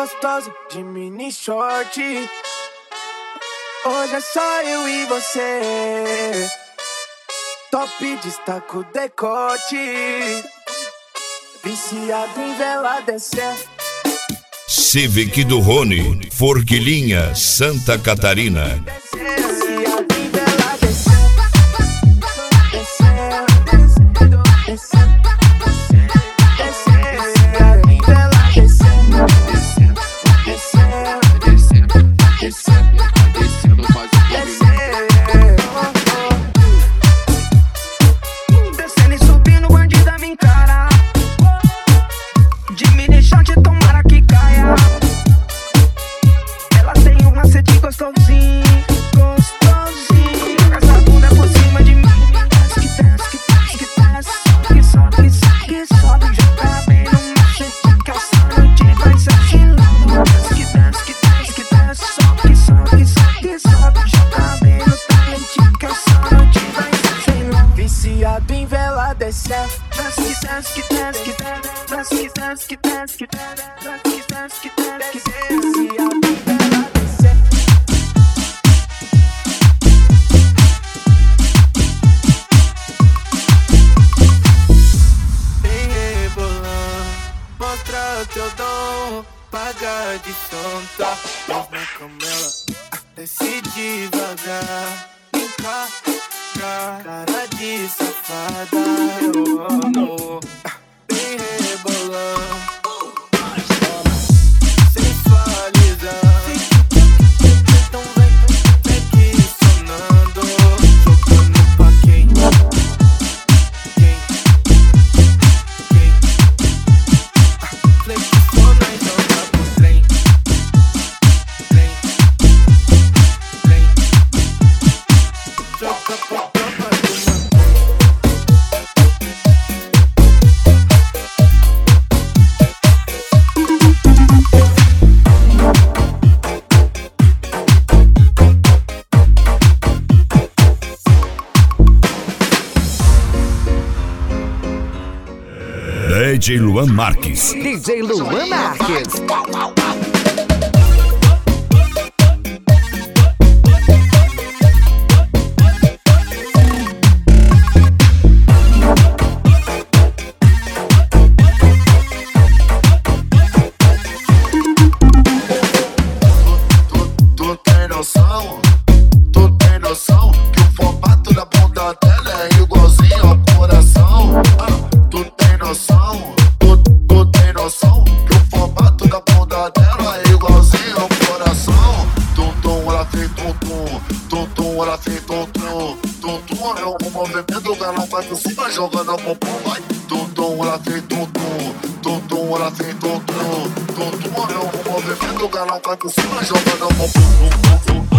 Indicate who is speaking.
Speaker 1: gostoso de mini short. Hoje é só eu e você. Top destaca o decote. Viciado em vela descer.
Speaker 2: Civic do Rony, Forquilinha, Santa Catarina.
Speaker 1: Descendo e subindo, bandida me encara. De mini short, tomara que caia. Ela tem um macete gostosinho, gostosinho. Joga essa bunda por cima de mim. Que desce, que desce, que desce. Que sobe, que sobe. Joga bem no macete que essa noite vai ser chilando. Que desce, que desce, que desce. Sobe, que sobe, que sobe, que sobe. Joga bem no talento que essa noite vai ser chilando. Viciado em vela descer. Desce, que desce, que desce, que desce. Desce, que desce, que desce, que desce. Desce, que desce, que desce, que desce. Viciado em vela descer. Vem rebolando, mostra teu dom. Paga de sonta, mas na camela. Desce devagar, vem cá, cara de safada. Eu amo. Vem rebolando, sensualizando. Então vem aqui sonando, jogando pra quem? Flexiona e joga pro trem. Joga pra tropa do
Speaker 2: DJ Luan Marques.
Speaker 3: DJ Luan Marques.
Speaker 4: Tu tem noção? Tu tem noção que o formato da bunda dela é igualzinho ao coração? Tu tem noção? Tu tem noção que o formato da bunda dela é igualzinho ao coração? Tum-tum, ela fez tum-tum. Tum-tum, ela fez tum-tum. Tum-tum é o movimento que ela vai por cima jogando a popom. Vai! Tum-tum, ela fez tum-tum. Tum-tum, ela fez tum-tum. Tum-tum é o movimento que ela vai por cima jogando a popom.